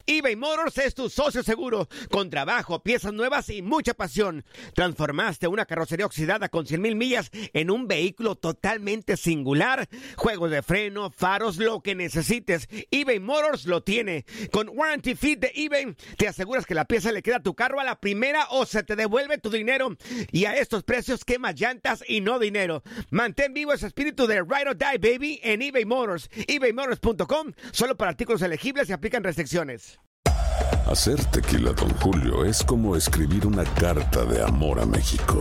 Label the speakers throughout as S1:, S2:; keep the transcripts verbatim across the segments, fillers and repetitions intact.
S1: eBay Motors es tu socio seguro. Con trabajo, piezas nuevas y mucha pasión. Transformaste una carrocería oxidada con cien mil millas en un vehículo totalmente singular. Juegos de freno, faros, lo que necesites, eBay Motors lo tiene. Con Warranty Fit de eBay, te aseguras que la pieza le queda a tu carro a la primera o se te devuelve tu dinero. Y a estos precios, quemas llantas y no dinero. Mantén vivo ese espíritu de Ride or Die, baby, en eBay Motors. eBay Motors punto com. Solo para artículos elegibles y aplican restricciones.
S2: Hacer tequila Don Julio es como escribir una carta de amor a México.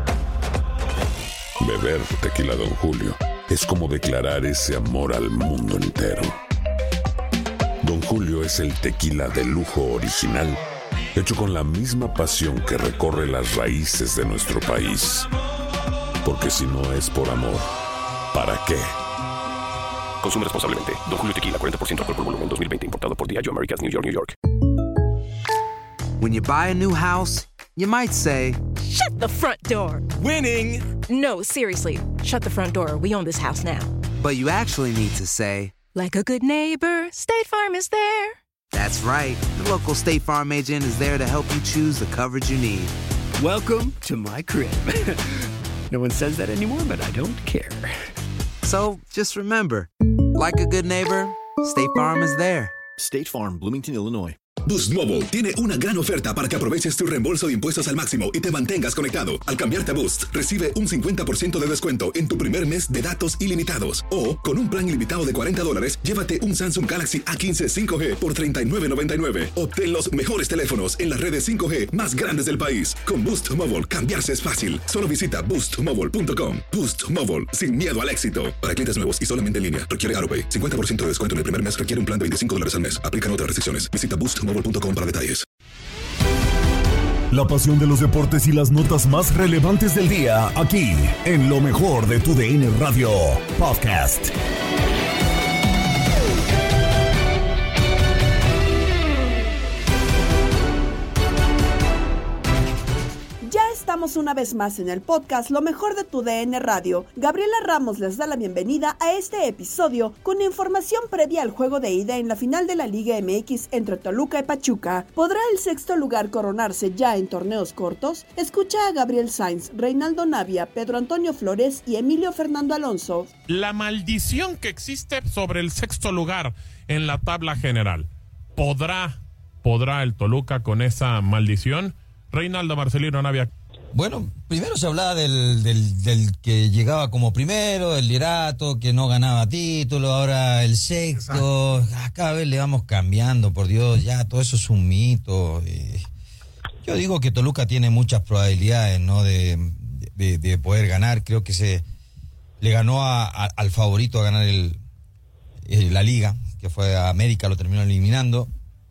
S2: Beber tequila Don Julio es como declarar ese amor al mundo entero. Don Julio es el tequila de lujo original, hecho con la misma pasión que recorre las raíces de nuestro país. Porque si no es por amor, ¿para qué?
S3: Consume responsablemente. Don Julio Tequila, cuarenta por ciento alcohol por volumen, dos mil veinte. Importado por Diageo Americas, New York, New York.
S4: When you buy a new house, you might say,
S5: "Shut the front door."
S6: Winning!
S5: No, seriously. Shut the front door. We own this house now.
S4: But you actually need to say,
S5: like a good neighbor, State Farm is there.
S4: That's right. The local State Farm agent is there to help you choose the coverage you need.
S6: Welcome to my crib. No one says that anymore, but I don't care.
S4: So, just remember, like a good neighbor, State Farm is there.
S7: State Farm, Bloomington, Illinois.
S8: Boost Mobile tiene una gran oferta para que aproveches tu reembolso de impuestos al máximo y te mantengas conectado. Al cambiarte a Boost, recibe un cincuenta por ciento de descuento en tu primer mes de datos ilimitados. O, con un plan ilimitado de cuarenta dólares, llévate un Samsung Galaxy A quince cinco G por treinta y nueve noventa y nueve. Obtén los mejores teléfonos en las redes cinco G más grandes del país. Con Boost Mobile, cambiarse es fácil. Solo visita boost mobile punto com. Boost Mobile, sin miedo al éxito. Para clientes nuevos y solamente en línea, requiere AutoPay. cincuenta por ciento de descuento en el primer mes requiere un plan de veinticinco dólares al mes. Aplican otras restricciones. Visita boost mobile punto com para detalles.
S9: La pasión de los deportes y las notas más relevantes del día, aquí, en lo mejor de tu D N Radio Podcast.
S10: Estamos una vez más en el podcast Lo Mejor de tu D N Radio. Gabriela Ramos les da la bienvenida a este episodio con información previa al juego de ida en la final de la Liga M X entre Toluca y Pachuca. ¿Podrá el sexto lugar coronarse ya en torneos cortos? Escucha a Gabriel Sainz, Reinaldo Navia, Pedro Antonio Flores y Emilio Fernando Alonso.
S11: La maldición que existe sobre el sexto lugar en la tabla general. ¿Podrá, podrá el Toluca con esa maldición? Reinaldo Marcelino Navia.
S12: Bueno, primero se hablaba del, del, del que llegaba como primero, el liderato, que no ganaba título, ahora el sexto. Exacto. Cada vez le vamos cambiando, por Dios, ya todo eso es un mito. Eh, yo digo que Toluca tiene muchas probabilidades, ¿no? De, de, de poder ganar. Creo que se le ganó a, a, al favorito a ganar el, el, la Liga, que fue a América, lo terminó eliminando.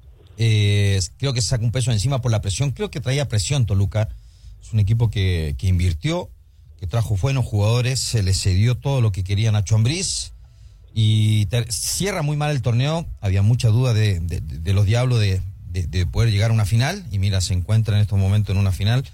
S12: Eh, creo que se sacó un peso encima por la presión. Creo que traía presión Toluca. Es un equipo que, que invirtió, que trajo buenos jugadores, se le cedió todo lo que quería Nacho Ambriz y ter- cierra muy mal el torneo. Había mucha duda de, de, de los Diablos de, de, de poder llegar a una final y mira, se encuentra en estos momentos en una final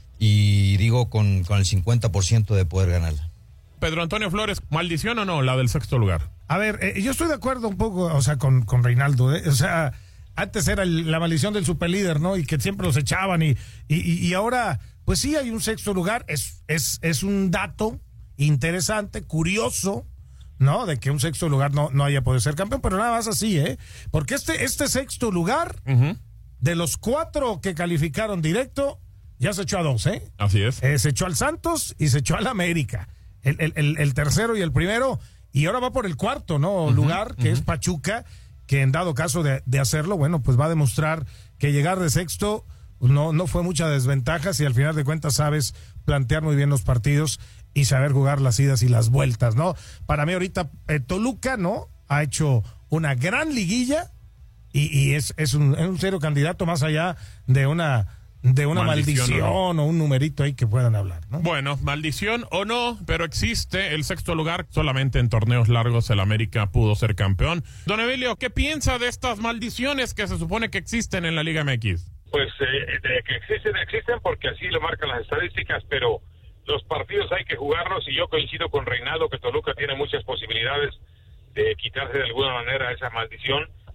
S12: y digo con, con el cincuenta por ciento de poder ganarla.
S11: Pedro Antonio Flores, ¿maldición o no la del sexto lugar?
S13: A ver, eh, yo estoy de acuerdo un poco, o sea, con, con Reinaldo, ¿eh? O sea, antes era el, la maldición del superlíder, ¿no? Y que siempre los echaban y, y, y ahora... Pues sí, hay un sexto lugar, es, es, es un dato interesante, curioso, ¿no? De que un sexto lugar no, no haya podido ser campeón, pero nada más así, ¿eh? Porque este, este sexto lugar, uh-huh. de los cuatro que calificaron directo, ya se echó a dos, ¿eh?
S11: Así es.
S13: Eh, se echó al Santos y se echó al América. El, el, el, el tercero y el primero, y ahora va por el cuarto, ¿no? Uh-huh. Lugar, que uh-huh. es Pachuca, que en dado caso de, de hacerlo, bueno, pues va a demostrar que llegar de sexto... No, no fue mucha desventaja si al final de cuentas sabes plantear muy bien los partidos y saber jugar las idas y las vueltas, ¿no? Para mí ahorita eh, Toluca, ¿no? Ha hecho una gran liguilla y, y es, es, un, es un serio candidato más allá de una, de una maldición, maldición o, no. o un numerito ahí que puedan hablar, ¿no?
S11: Bueno, maldición o no, pero existe el sexto lugar. Solamente en torneos largos el América pudo ser campeón. Don Emilio, ¿qué piensa de estas maldiciones que se supone que existen en la Liga M X?
S14: Pues eh, de que existen, existen porque así lo marcan las estadísticas, pero los partidos hay que jugarlos y yo coincido con Reinaldo que Toluca tiene muchas posibilidades de quitarse de alguna manera esa maldición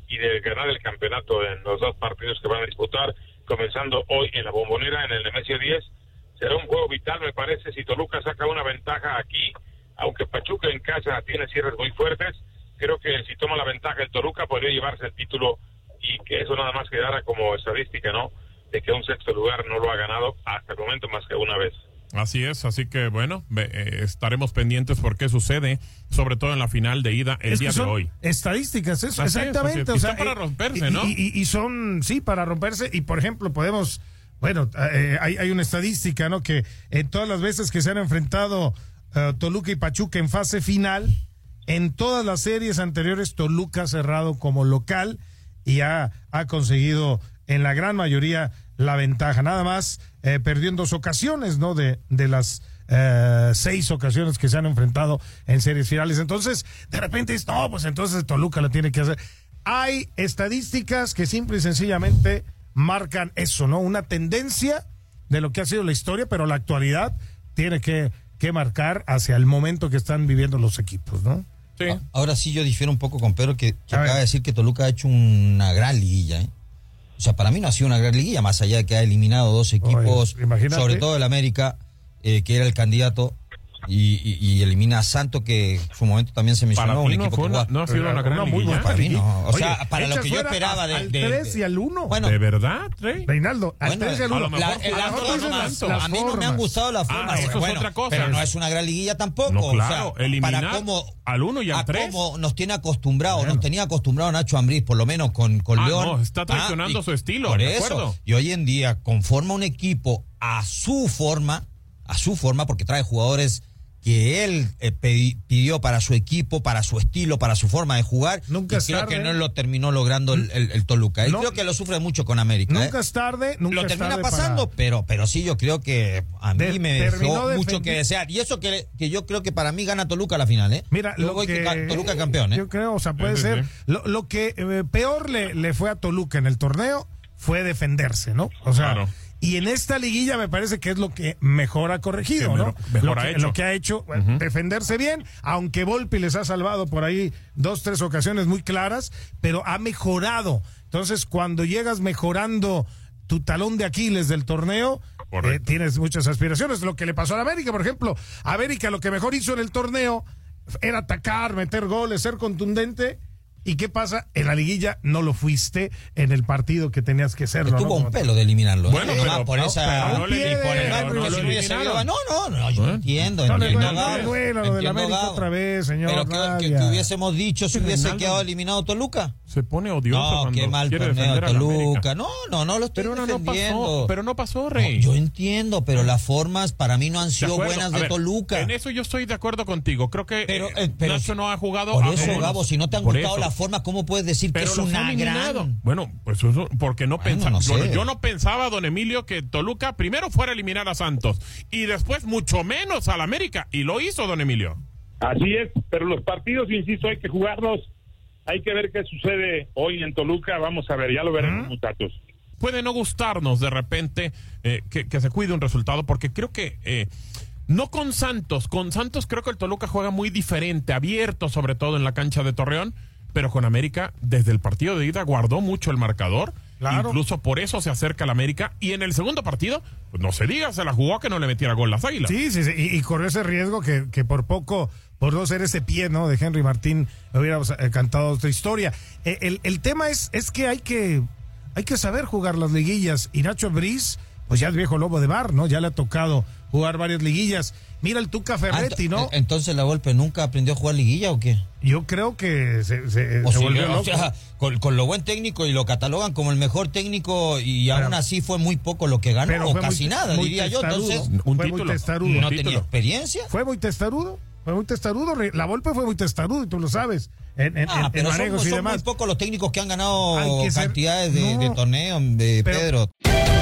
S14: y de ganar el campeonato en los dos partidos que van a disputar, comenzando hoy en la Bombonera, en el Nemesio diez. Será un juego vital, me parece, si Toluca saca una ventaja aquí, aunque Pachuca en casa tiene cierres muy fuertes. Creo que si toma la ventaja el Toluca podría llevarse el título, y que eso nada más quedara como estadística, ¿no? De que un sexto lugar no lo ha ganado hasta el momento más que una vez.
S11: Así es, así que bueno, eh, estaremos pendientes por qué sucede, sobre todo en la final de ida el
S13: es
S11: día
S13: que son
S11: de hoy.
S13: Estadísticas, eso,
S11: Así
S13: exactamente.
S11: Es,
S13: o sea,
S11: son para
S13: eh,
S11: romperse,
S13: y,
S11: ¿no?
S13: Y, y, y son, sí, para romperse. Y por ejemplo, podemos, bueno, eh, hay, hay una estadística, ¿no? Que en todas las veces que se han enfrentado uh, Toluca y Pachuca en fase final, en todas las series anteriores, Toluca ha cerrado como local y ha, ha conseguido en la gran mayoría la ventaja. Nada más eh, perdió en dos ocasiones, ¿no? De, de las eh, seis ocasiones que se han enfrentado en series finales. Entonces, de repente dices, no, pues entonces Toluca lo tiene que hacer. Hay estadísticas que simple y sencillamente marcan eso, ¿no? Una tendencia de lo que ha sido la historia, pero la actualidad tiene que, que marcar hacia el momento que están viviendo los equipos, ¿no?
S11: Sí.
S12: Ahora sí yo difiero un poco con Pedro, que, que acaba de decir que Toluca ha hecho una gran liguilla, ¿eh? O sea, para mí no ha sido una gran liguilla, más allá de que ha eliminado dos equipos, Oye, sobre todo el América, eh, que era el candidato, y, y, y elimina a Santos, que en su momento también se mencionó,
S11: para
S12: un
S11: ti
S12: equipo
S11: no fue
S12: que
S11: una,
S12: jugaba.
S11: no ha sido una gran liguilla.
S12: Para mí no. O
S13: Oye,
S12: sea, para lo que yo esperaba de...
S13: al
S12: de,
S13: tres y al uno.
S12: Bueno,
S11: ¿de verdad, Rey?
S13: Reinaldo, al
S12: bueno,
S13: tres y al uno.
S12: a, la, la, la forma, a mí no me han gustado las formas.
S11: Ah, eso
S12: bueno,
S11: es otra cosa.
S12: Pero no es una gran liguilla tampoco.
S11: No, claro,
S12: o sea,
S11: eliminar
S12: para cómo,
S11: al uno y al tres.
S12: Como nos tiene acostumbrado, bueno. nos tenía acostumbrado Nacho Ambriz, por lo menos con, con
S11: ah,
S12: León.
S11: No, está traicionando ah, y, su estilo,
S12: por
S11: de
S12: eso,
S11: acuerdo.
S12: Y hoy en día conforma un equipo a su forma, a su forma, porque trae jugadores que él eh, pidió para su equipo, para su estilo, para su forma de jugar.
S13: Nunca
S12: y
S13: es
S12: creo
S13: tarde.
S12: que no lo terminó logrando el, el, el Toluca. Y no, creo que lo sufre mucho con América.
S13: Nunca
S12: ¿eh?
S13: es tarde, nunca
S12: lo
S13: es
S12: termina
S13: tarde
S12: pasando,
S13: para...
S12: pero pero sí yo creo que a mí
S13: de,
S12: me dejó mucho
S13: defendi-
S12: que desear. Y eso que, que yo creo que para mí gana Toluca la final, ¿eh?
S13: Mira,
S12: yo
S13: lo
S12: voy
S13: que,
S12: que Toluca campeón, ¿eh?
S13: Yo creo, o sea, puede
S11: sí,
S13: ser.
S11: sí.
S13: Lo, lo que eh, peor le, le fue a Toluca en el torneo fue defenderse, ¿no? O sea,
S11: claro.
S13: Y en esta liguilla me parece que es lo que mejor ha corregido,
S11: sí,
S13: ¿no?
S11: Mejor
S13: lo,
S11: ha
S13: que,
S11: hecho.
S13: lo que ha hecho, bueno,
S11: uh-huh.
S13: defenderse bien, aunque Volpi les ha salvado por ahí dos, tres ocasiones muy claras, pero ha mejorado. Entonces, cuando llegas mejorando tu talón de Aquiles del torneo, eh, tienes muchas aspiraciones. Lo que le pasó a la América, por ejemplo, América lo que mejor hizo en el torneo era atacar, meter goles, ser contundente. ¿Y qué pasa? En la liguilla no lo fuiste en el partido que tenías que serlo.
S12: Estuvo
S13: ¿no?
S12: un pelo de eliminarlo.
S11: Bueno,
S12: ¿eh?
S11: pero,
S12: por
S11: no,
S12: esa,
S11: pero no le,
S12: y por el
S11: pero
S12: árbitro,
S11: no
S12: que
S11: lo
S12: si no hubiese
S11: eliminaron.
S12: habido- No, no, no, yo
S11: ¿Eh?
S12: entiendo.
S13: No le
S12: entiendo,
S13: duele, no le
S12: Gabo,
S13: duele lo de la
S12: entiendo,
S13: América
S12: Gabo.
S13: otra vez, señor.
S12: Pero que, que,
S13: Navia.
S12: que hubiésemos dicho si
S11: Que
S12: hubiese
S11: Reinaldo
S12: quedado eliminado Toluca.
S11: Se pone odioso
S12: No,
S11: cuando
S12: qué mal
S11: quiere
S12: torneo de
S11: defender a la América.
S12: Toluca. No, no, no lo estoy
S11: Pero no, no
S12: defendiendo.
S11: pasó, pero no pasó, Rey.
S12: No, yo entiendo, pero las formas para mí no han
S11: De
S12: sido
S11: acuerdo.
S12: buenas
S11: A
S12: de
S11: ver,
S12: Toluca.
S11: En eso yo estoy de acuerdo contigo. Creo que
S12: Pero,
S11: eh,
S12: eh, pero
S11: Nacho
S12: si-
S11: no ha jugado
S12: Por
S11: a
S12: eso,
S11: menos.
S12: Gabo, si no te han
S11: Por
S12: gustado
S11: eso.
S12: las formas, ¿cómo puedes decir
S11: Pero
S12: que es
S11: los
S12: una
S11: ha eliminado.
S12: gran?
S11: Bueno, pues eso, porque no
S12: Bueno,
S11: pensaba.
S12: no sé.
S11: Bueno, yo no pensaba, don Emilio, que Toluca primero fuera a eliminar a Santos y después mucho menos al América. Y lo hizo, don Emilio.
S14: Así es, pero los partidos, insisto, hay que jugarlos. Hay que ver qué sucede hoy en Toluca. Vamos a ver, ya lo veremos, ¿Mm? muchachos.
S11: Puede no gustarnos de repente eh, que, que se cuide un resultado, porque creo que eh, no con Santos, con Santos creo que el Toluca juega muy diferente, abierto sobre todo en la cancha de Torreón, pero con América desde el partido de ida guardó mucho el marcador, claro. Incluso por eso se acerca al América, y en el segundo partido, pues no se diga, se la jugó a que no le metiera gol las Águilas.
S13: Sí, sí, sí, y, y corrió ese riesgo que, que por poco, por no ser ese pie, ¿no? De Henry Martín, hubiéramos eh, cantado otra historia. Eh, el, el tema es, es que hay que hay que saber jugar las liguillas, y Nacho Ambriz, pues ya es viejo lobo de mar, ¿no? Ya le ha tocado jugar varias liguillas. Mira el Tuca Ferretti,
S12: Ah,
S13: ¿no?
S12: Entonces la Volpe nunca aprendió a jugar liguilla, ¿o qué?
S13: Yo creo que se, se,
S12: O,
S13: se
S12: si,
S13: volvió
S12: o
S13: loco.
S12: sea, con, con lo buen técnico y lo catalogan como el mejor técnico, y
S13: Pero-
S12: aún así fue muy poco lo que ganó,
S13: Pero
S12: o
S13: fue
S12: casi
S13: muy-
S12: nada,
S13: muy
S12: diría yo.
S13: testarudo.
S12: Entonces,
S11: Un
S13: Fue
S11: título.
S13: muy testarudo.
S12: no
S11: Un
S12: tenía
S11: título.
S12: experiencia.
S13: Fue muy testarudo, fue muy testarudo. La Volpe fue muy testarudo, y tú lo sabes. En, en,
S12: Ah,
S13: en
S12: pero son,
S13: manejos y
S12: son
S13: demás.
S12: muy pocos los técnicos que han ganado
S13: Hay que ser-
S12: cantidades de,
S13: No.
S12: de torneos, de
S13: Pero-
S12: Pedro.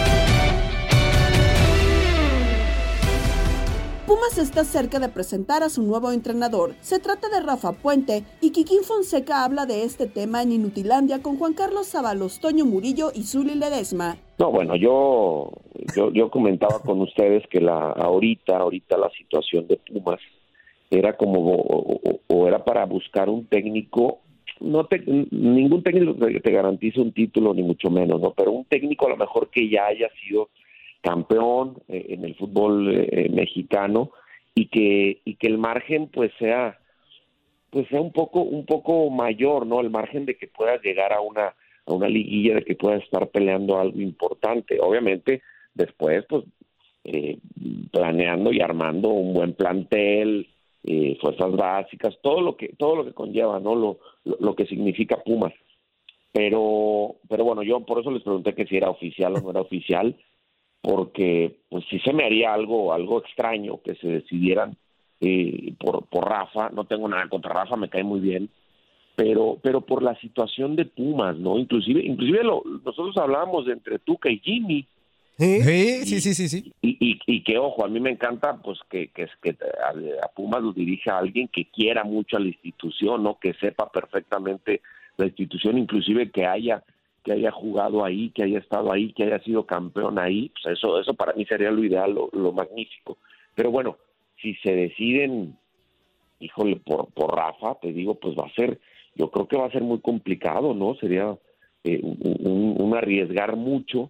S10: Pumas está cerca de presentar a su nuevo entrenador. Se trata de Rafa Puente, y Kikín Fonseca habla de este tema en Inutilandia con Juan Carlos Sábalos, Toño Murillo y Zuli Ledesma.
S15: No, bueno, yo, yo yo comentaba con ustedes que la ahorita, ahorita la situación de Pumas era como, o, o- o era para buscar un técnico no te, ningún técnico te, te garantiza un título, ni mucho menos, ¿no? Pero un técnico a lo mejor que ya haya sido campeón eh, en el fútbol eh, mexicano y que y que el margen pues sea pues sea un poco un poco mayor, ¿no? El margen de que puedas llegar a una a una liguilla, de que puedas estar peleando algo importante. Obviamente después pues eh, planeando y armando un buen plantel, eh, fuerzas básicas, todo lo que todo lo que conlleva, ¿no? Lo, lo, lo que significa Pumas. Pero pero bueno, yo por eso les pregunté que si era oficial o no era oficial, porque pues sí se me haría algo algo extraño que se decidieran eh, por por Rafa. No tengo nada contra Rafa, me cae muy bien, pero pero por la situación de Pumas, ¿no? Inclusive inclusive lo, nosotros hablábamos de entre Tuca y Jimmy.
S16: Sí, sí, sí, sí, sí.
S15: Y, y, y que, ojo, a mí me encanta pues que, que, que a, a Pumas lo dirija alguien que quiera mucho a la institución, ¿no? Que sepa perfectamente la institución, inclusive que haya que haya jugado ahí, que haya estado ahí, que haya sido campeón ahí. Pues eso eso para mí sería lo ideal, lo, lo magnífico. Pero bueno, si se deciden, híjole, por, por Rafa, te digo, pues va a ser, yo creo que va a ser muy complicado, ¿no? Sería eh, un, un, un arriesgar mucho.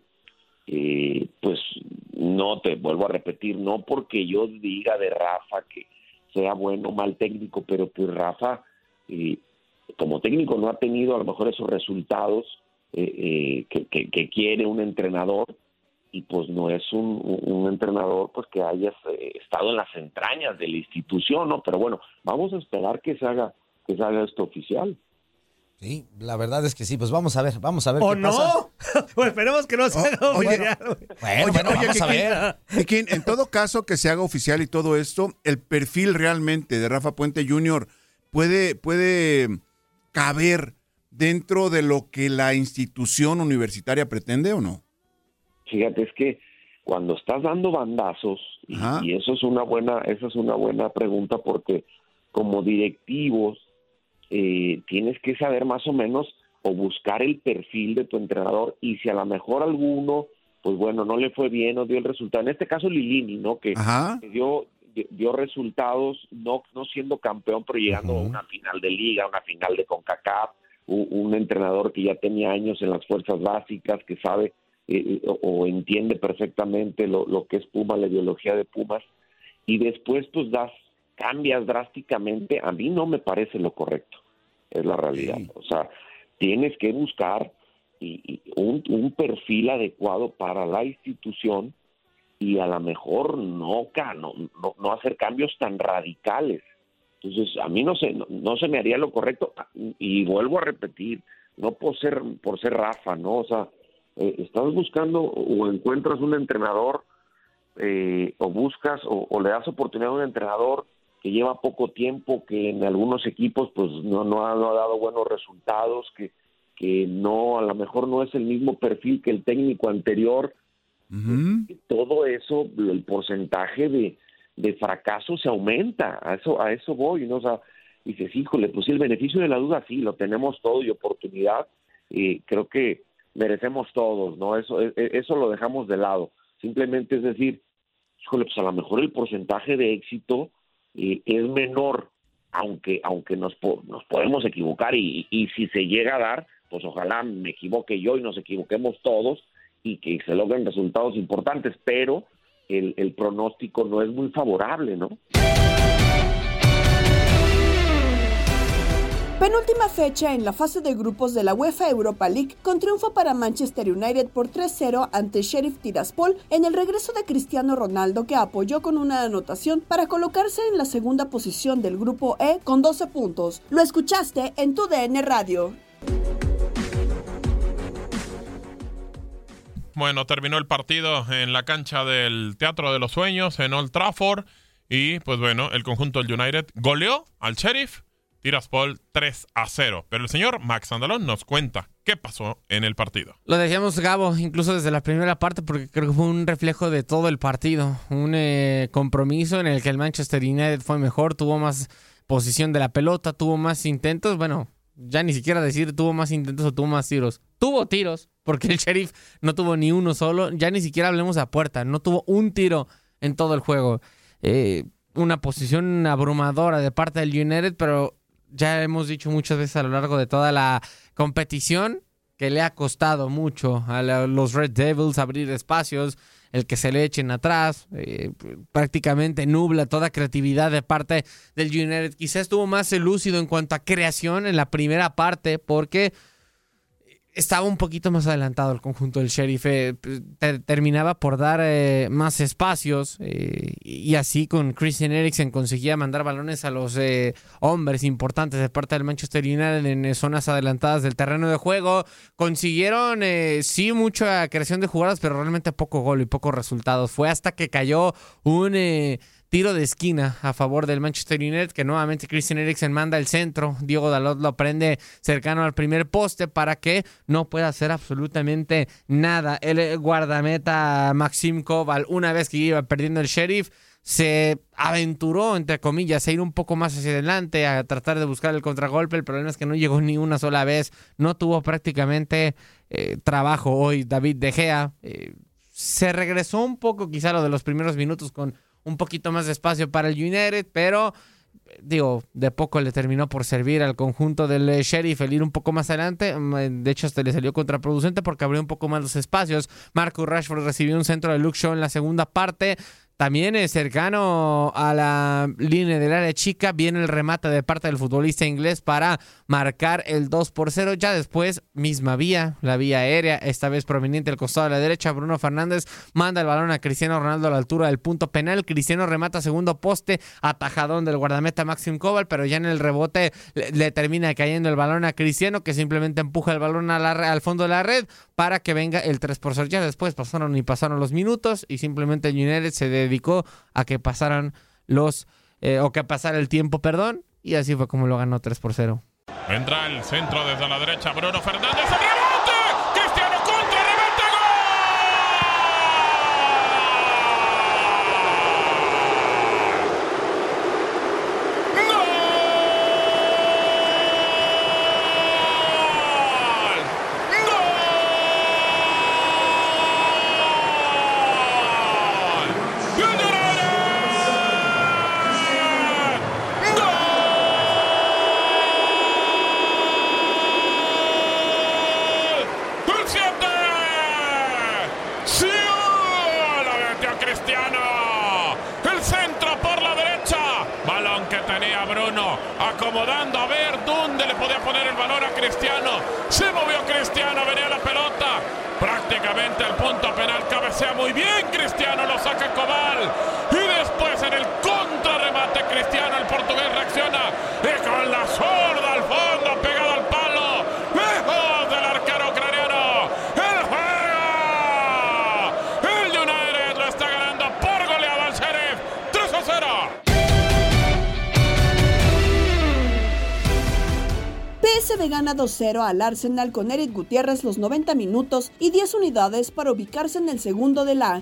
S15: Eh, pues no, te vuelvo a repetir, no porque yo diga de Rafa que sea bueno o mal técnico, pero pues Rafa eh, como técnico no ha tenido a lo mejor esos resultados eh, eh, que, que, que quiere un entrenador, y pues no es un, un entrenador pues que haya eh, estado en las entrañas de la institución, ¿no? Pero bueno, vamos a esperar que se haga, que se haga esto oficial.
S12: Sí, la verdad es que sí, pues vamos a ver, vamos a ver
S16: ¿O
S12: qué
S16: no?
S12: pasa.
S16: Pues esperemos que no se haga
S17: oye,
S16: oficial.
S12: Bueno,
S17: Oye,
S12: bueno,
S17: oye,
S12: vamos a
S17: Kikín,
S12: ver.
S17: Kikín, en todo caso que se haga oficial y todo esto, el perfil realmente de Rafa Puente junior puede, puede caber dentro de lo que la institución universitaria pretende, ¿o no?
S15: Fíjate, es que cuando estás dando bandazos, y, y eso es una buena, esa es una buena pregunta, porque como directivos eh, tienes que saber más o menos o buscar el perfil de tu entrenador, y si a lo mejor alguno, pues bueno, no le fue bien, no dio el resultado. En este caso Lilini, ¿no? Que, que dio, dio resultados, no, no siendo campeón, pero llegando uh-huh. a una final de liga, una final de CONCACAF, un, un entrenador que ya tenía años en las fuerzas básicas, que sabe eh, o, o entiende perfectamente lo, lo que es Pumas, la ideología de Pumas, y después pues das, cambias drásticamente. A mí no me parece lo correcto, es la realidad. Sí. O sea, tienes que buscar y, y un, un perfil adecuado para la institución, y a lo mejor no, no, no, no hacer cambios tan radicales. Entonces, a mí no se, no, no se me haría lo correcto, y vuelvo a repetir, no por ser, por ser Rafa, ¿no? O sea, eh, estás buscando o encuentras un entrenador eh, o buscas o, o le das oportunidad a un entrenador que lleva poco tiempo, que en algunos equipos pues no, no, ha, no ha dado buenos resultados, que, que no, a lo mejor no es el mismo perfil que el técnico anterior. Uh-huh. Todo eso, el porcentaje de, de fracaso se aumenta, a eso, a eso voy, ¿no? O sea, dices, híjole, pues sí, el beneficio de la duda sí, lo tenemos todo, y oportunidad, eh, creo que merecemos todos, ¿no? Eso, eso lo dejamos de lado. Simplemente es decir, híjole, pues a lo mejor el porcentaje de éxito Eh, es menor, aunque aunque nos, nos podemos equivocar, y, y si se llega a dar, pues ojalá me equivoque yo y nos equivoquemos todos y que se logren resultados importantes, pero el, el pronóstico no es muy favorable, ¿no?
S10: Penúltima fecha en la fase de grupos de la UEFA Europa League, con triunfo para Manchester United por tres cero ante Sheriff Tiraspol en el regreso de Cristiano Ronaldo, que apoyó con una anotación para colocarse en la segunda posición del grupo E con doce puntos. Lo escuchaste en tu D N Radio.
S11: Bueno, terminó el partido en la cancha del Teatro de los Sueños en Old Trafford, y pues bueno, el conjunto del United goleó al Sheriff Tiraspol tres a cero. Pero el señor Max Andalón nos cuenta qué pasó en el partido.
S18: Lo decíamos, Gabo, incluso desde la primera parte, porque creo que fue un reflejo de todo el partido. Un eh, compromiso en el que el Manchester United fue mejor, tuvo más posición de la pelota, tuvo más intentos. Bueno, ya ni siquiera decir tuvo más intentos o tuvo más tiros. Tuvo tiros, porque el Sheriff no tuvo ni uno solo. Ya ni siquiera hablemos a puerta, no tuvo un tiro en todo el juego. Eh, una posición abrumadora de parte del United, pero ya hemos dicho muchas veces a lo largo de toda la competición que le ha costado mucho a la, los Red Devils abrir espacios, el que se le echen atrás, eh, prácticamente nubla toda creatividad de parte del United. Quizás estuvo más lúcido en cuanto a creación en la primera parte, porque estaba un poquito más adelantado el conjunto del Sheriff. Eh, ter- terminaba por dar eh, más espacios eh, y así con Christian Eriksen conseguía mandar balones a los eh, hombres importantes de parte del Manchester United en eh, zonas adelantadas del terreno de juego. Consiguieron eh, sí mucha creación de jugadas, pero realmente poco gol y pocos resultados. Fue hasta que cayó un Eh, tiro de esquina a favor del Manchester United, que nuevamente Christian Eriksen manda el centro. Diego Dalot lo prende cercano al primer poste para que no pueda hacer absolutamente nada. El guardameta Maxim Koval, una vez que iba perdiendo el Sheriff, se aventuró, entre comillas, a ir un poco más hacia adelante, a tratar de buscar el contragolpe. El problema es que no llegó ni una sola vez. No tuvo prácticamente eh, trabajo hoy David De Gea. Eh, se regresó un poco quizá lo de los primeros minutos con un poquito más de espacio para el United, pero digo, de poco le terminó por servir al conjunto del eh, Sheriff el ir un poco más adelante. De hecho, hasta le salió contraproducente porque abrió un poco más los espacios. Marcus Rashford recibió un centro de Luke Shaw en la segunda parte. También es cercano a la línea del área chica. Viene el remate de parte del futbolista inglés para marcar el dos por cero. Ya después, misma vía, la vía aérea, esta vez proveniente del costado de la derecha. Bruno Fernández manda el balón a Cristiano Ronaldo a la altura del punto penal. Cristiano remata segundo poste, atajadón del guardameta Maxim Koval, pero ya en el rebote le, le termina cayendo el balón a Cristiano, que simplemente empuja el balón a la, al fondo de la red para que venga el tres por cero. Ya después pasaron y pasaron los minutos y simplemente el United se dedicó a que pasaran los eh, o que pasara el tiempo, perdón, y así fue como lo ganó tres por cero.
S11: Vendrá el centro desde la derecha, Bruno Fernández, ¡el rebote! ¡Cristiano contra, remate, acomodando a ver dónde le podía poner el balón a Cristiano. Se movió Cristiano, venía la pelota prácticamente al punto penal, cabecea muy bien Cristiano, lo saca Koval y después en el contrarremate Cristiano, el portugués reacciona y con la zurda al fondo, pegado al palo, lejos del arquero ucraniano. El juego, el United lo está ganando por goleada al Sheriff, tres a cero.
S10: P S V gana dos cero al Arsenal con Eric Gutiérrez los noventa minutos y diez unidades para ubicarse en el segundo de la...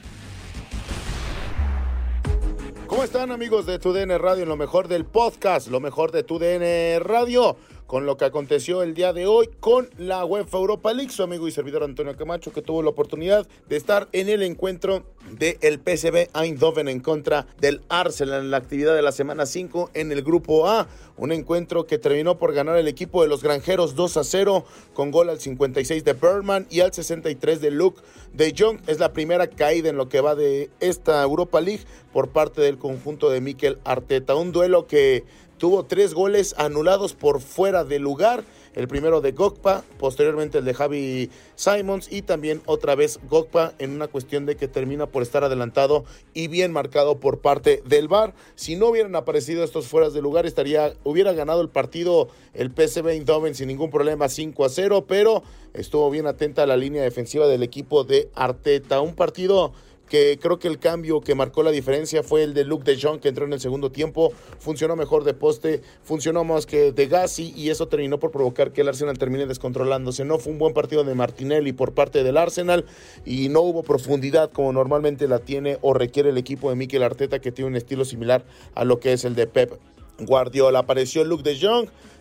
S19: ¿Cómo están, amigos de Tu D N Radio? En lo mejor del podcast, lo mejor de Tu D N Radio, con lo que aconteció el día de hoy con la UEFA Europa League. Su amigo y servidor Antonio Camacho, que tuvo la oportunidad de estar en el encuentro del P S V Eindhoven en contra del Arsenal en la actividad de la semana cinco en el grupo A. Un encuentro que terminó por ganar el equipo de los granjeros dos a cero con gol al cincuenta y seis de Bergman y al sesenta y tres de Luke de Jong. Es la primera caída en lo que va de esta Europa League por parte del conjunto de Mikel Arteta. Un duelo que tuvo tres goles anulados por fuera de lugar. El primero de Gokpa, posteriormente el de Javi Simons y también otra vez Gokpa en una cuestión de que termina por estar adelantado y bien marcado por parte del V A R. Si no hubieran aparecido estos fueras de lugar, estaría, hubiera ganado el partido el P S V Eindhoven sin ningún problema cinco a cero, pero estuvo bien atenta a la línea defensiva del equipo de Arteta. Un partido que creo que el cambio que marcó la diferencia fue el de Luke de Jong, que entró en el segundo tiempo, funcionó mejor de poste, funcionó más que de Gassi, y eso terminó por provocar que el Arsenal termine descontrolándose. No fue un buen partido de Martinelli por parte del Arsenal, y no hubo profundidad como normalmente la tiene o requiere el equipo de Mikel Arteta, que tiene un estilo similar a lo que es el de Pep Guardiola. Apareció Luke de Jong,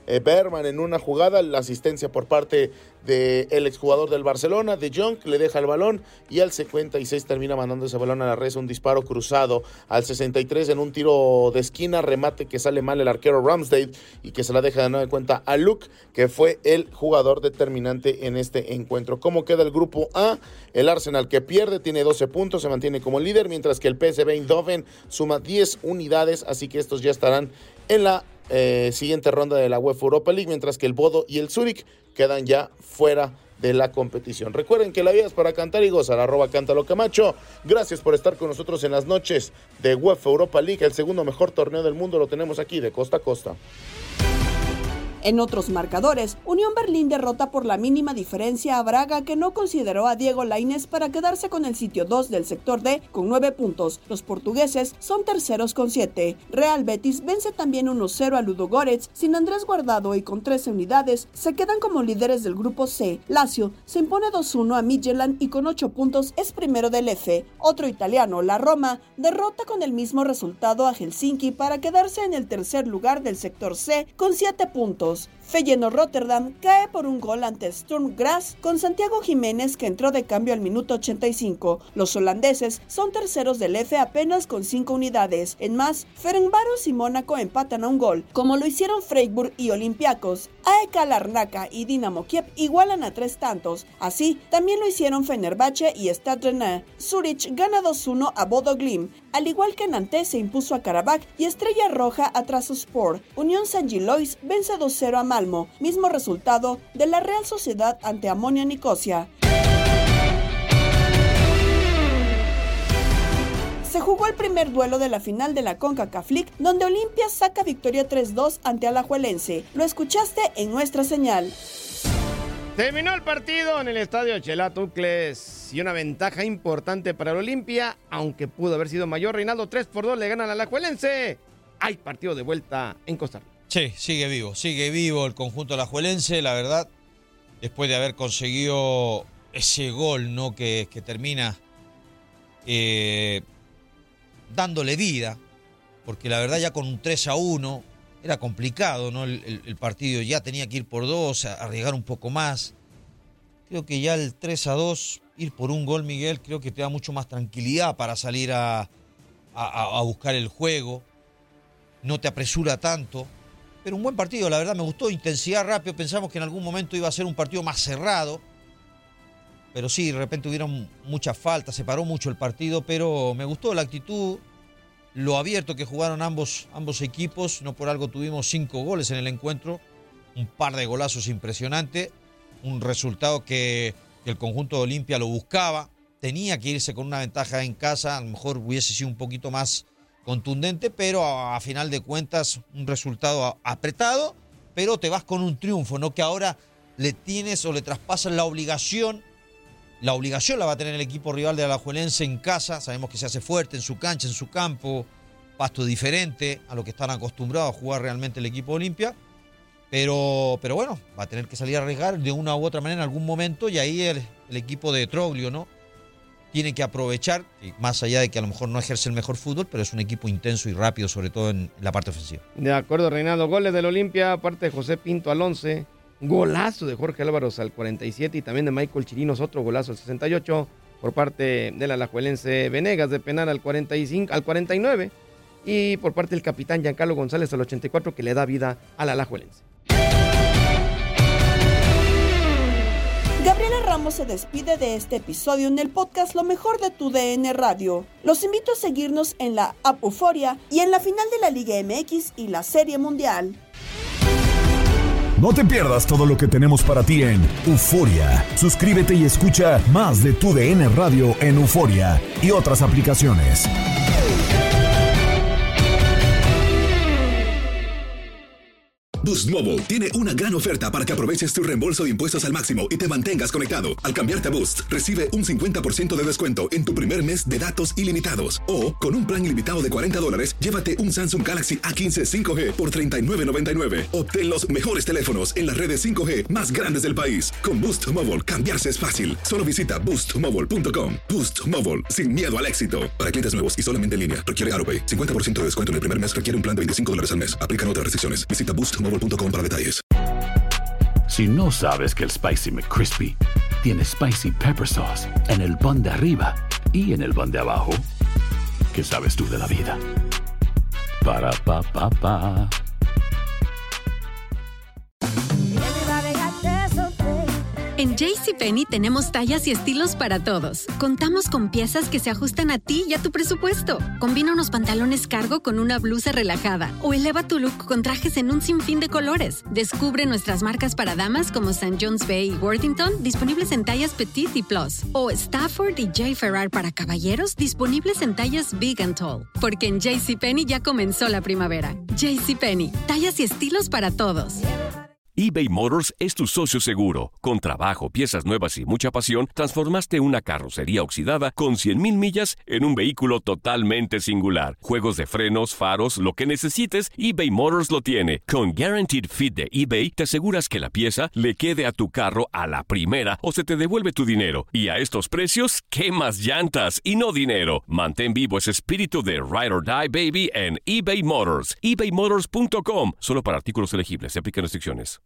S19: eh, Bergman en una jugada, la asistencia por parte del exjugador del Barcelona, De Jong, le deja el balón y al cincuenta y seis termina mandando ese balón a la red, un disparo cruzado. Al sesenta y tres en un tiro de esquina, remate que sale mal el arquero Ramsdale y que se la deja de nueva cuenta a Luke, que fue el jugador determinante en este encuentro. ¿Cómo queda el grupo A? El Arsenal, que pierde, tiene doce puntos, se mantiene como líder, mientras que el P S V Eindhoven suma diez unidades, así que estos ya estarán en la eh, siguiente ronda de la UEFA Europa League, mientras que el Bodo y el Zurich quedan ya fuera de la competición. Recuerden que la vida es para cantar y gozar, arroba Cántalo Camacho. Gracias por estar con nosotros en las noches de UEFA Europa League, el segundo mejor torneo del mundo, lo tenemos aquí de costa a costa.
S10: En otros marcadores, Unión Berlín derrota por la mínima diferencia a Braga, que no consideró a Diego Lainez para quedarse con el sitio dos del sector D con nueve puntos. Los portugueses son terceros con siete. Real Betis vence también uno cero a Ludogorets sin Andrés Guardado y con trece unidades se quedan como líderes del grupo C. Lazio se impone dos uno a Midtjylland y con ocho puntos es primero del F. Otro italiano, la Roma, derrota con el mismo resultado a Helsinki para quedarse en el tercer lugar del sector C con siete puntos. Feyenoord Rotterdam cae por un gol ante Sturm Graz con Santiago Jiménez, que entró de cambio al minuto ochenta y cinco. Los holandeses son terceros del F apenas con cinco unidades. En más, Ferencváros y Mónaco empatan a un gol, como lo hicieron Freiburg y Olympiacos. A E K Larnaca y Dinamo Kiev igualan a tres tantos. Así, también lo hicieron Fenerbahce y Stade Rennais. Zurich gana dos uno a Bodo Glimt, al igual que Nantes se impuso a Karabakh y Estrella Roja a Trabzonspor. Unión Saint-Gilloise vence dos cero a Malmo, mismo resultado de la Real Sociedad ante Omonia Nicosia. Se jugó el primer duelo de la final de la CONCACAF League, donde Olimpia saca victoria tres dos ante Alajuelense. Lo escuchaste en nuestra señal.
S1: Terminó el partido en el estadio Chelato Ucles y una ventaja importante para el Olimpia, aunque pudo haber sido mayor. Reinaldo, tres por dos le ganan al Alajuelense. Hay partido de vuelta en Costa Rica.
S12: Sí, sigue vivo, sigue vivo el conjunto alajuelense, la verdad, después de haber conseguido ese gol, ¿no? que, que termina eh, dándole vida, porque la verdad ya con un tres a uno era complicado, ¿no? El, el, el partido ya tenía que ir por dos, arriesgar un poco más. Creo que ya el tres a dos, ir por un gol, Miguel, creo que te da mucho más tranquilidad para salir a, a, a buscar el juego, no te apresura tanto. Pero un buen partido, la verdad me gustó, intensidad rápido, pensamos que en algún momento iba a ser un partido más cerrado, pero sí, de repente hubieron muchas faltas, se paró mucho el partido, pero me gustó la actitud, lo abierto que jugaron ambos, ambos equipos, no por algo tuvimos cinco goles en el encuentro, un par de golazos impresionantes, un resultado que, que el conjunto de Olimpia lo buscaba, tenía que irse con una ventaja en casa, a lo mejor hubiese sido un poquito más contundente, pero a, a final de cuentas un resultado a, apretado, pero te vas con un triunfo, no que ahora le tienes o le traspasas la obligación, la obligación la va a tener el equipo rival de Alajuelense en casa, sabemos que se hace fuerte en su cancha, en su campo, pasto diferente a lo que están acostumbrados a jugar realmente el equipo Olimpia, pero, pero bueno, va a tener que salir a arriesgar de una u otra manera en algún momento, y ahí el, el equipo de Troglio, ¿no? Tiene que aprovechar, más allá de que a lo mejor no ejerce el mejor fútbol, pero es un equipo intenso y rápido, sobre todo en la parte ofensiva.
S1: De acuerdo, Reinaldo. Goles del Olimpia, aparte de José Pinto al once, golazo de Jorge Álvaros al cuarenta y siete y también de Michael Chirinos, otro golazo al sesenta y ocho, por parte del alajuelense Venegas de penal al cuarenta y cinco, al cuarenta y nueve, y por parte del capitán Giancarlo González al ochenta y cuatro, que le da vida al alajuelense.
S10: Gabriela Ramos se despide de este episodio en el podcast Lo Mejor de Tu D N Radio. Los invito a seguirnos en la app Euforia y en la final de la Liga M X y la Serie Mundial.
S9: No te pierdas todo lo que tenemos para ti en Euforia. Suscríbete y escucha más de Tu D N Radio en Euforia y otras aplicaciones.
S8: Boost Mobile tiene una gran oferta para que aproveches tu reembolso de impuestos al máximo y te mantengas conectado. Al cambiarte a Boost, recibe un cincuenta por ciento de descuento en tu primer mes de datos ilimitados. O, con un plan ilimitado de cuarenta dólares, llévate un Samsung Galaxy A quince cinco G por treinta y nueve noventa y nueve. Obtén los mejores teléfonos en las redes cinco G más grandes del país. Con Boost Mobile, cambiarse es fácil. Solo visita boost mobile punto com. Boost Mobile, sin miedo al éxito. Para clientes nuevos y solamente en línea, requiere AutoPay. cincuenta por ciento de descuento en el primer mes requiere un plan de veinticinco dólares al mes. Aplican otras restricciones. Visita boost mobile mobile punto com para detalles.
S20: Si no sabes que el Spicy McCrispy tiene Spicy Pepper Sauce en el pan de arriba y en el pan de abajo, ¿qué sabes tú de la vida? Para, pa, pa, pa.
S21: En JCPenney tenemos tallas y estilos para todos. Contamos con piezas que se ajustan a ti y a tu presupuesto. Combina unos pantalones cargo con una blusa relajada o eleva tu look con trajes en un sinfín de colores. Descubre nuestras marcas para damas como Saint John's Bay y Worthington, disponibles en tallas Petite y Plus. O Stafford y J. Ferrar para caballeros, disponibles en tallas Big and Tall. Porque en JCPenney ya comenzó la primavera. JCPenney, tallas y estilos para todos.
S3: eBay Motors es tu socio seguro. Con trabajo, piezas nuevas y mucha pasión, transformaste una carrocería oxidada con cien mil millas en un vehículo totalmente singular. Juegos de frenos, faros, lo que necesites, eBay Motors lo tiene. Con Guaranteed Fit de eBay, te aseguras que la pieza le quede a tu carro a la primera o se te devuelve tu dinero. Y a estos precios, ¿qué más llantas y no dinero? Mantén vivo ese espíritu de Ride or Die, baby, en eBay Motors. ebay motors punto com. Solo para artículos elegibles. Se aplican restricciones.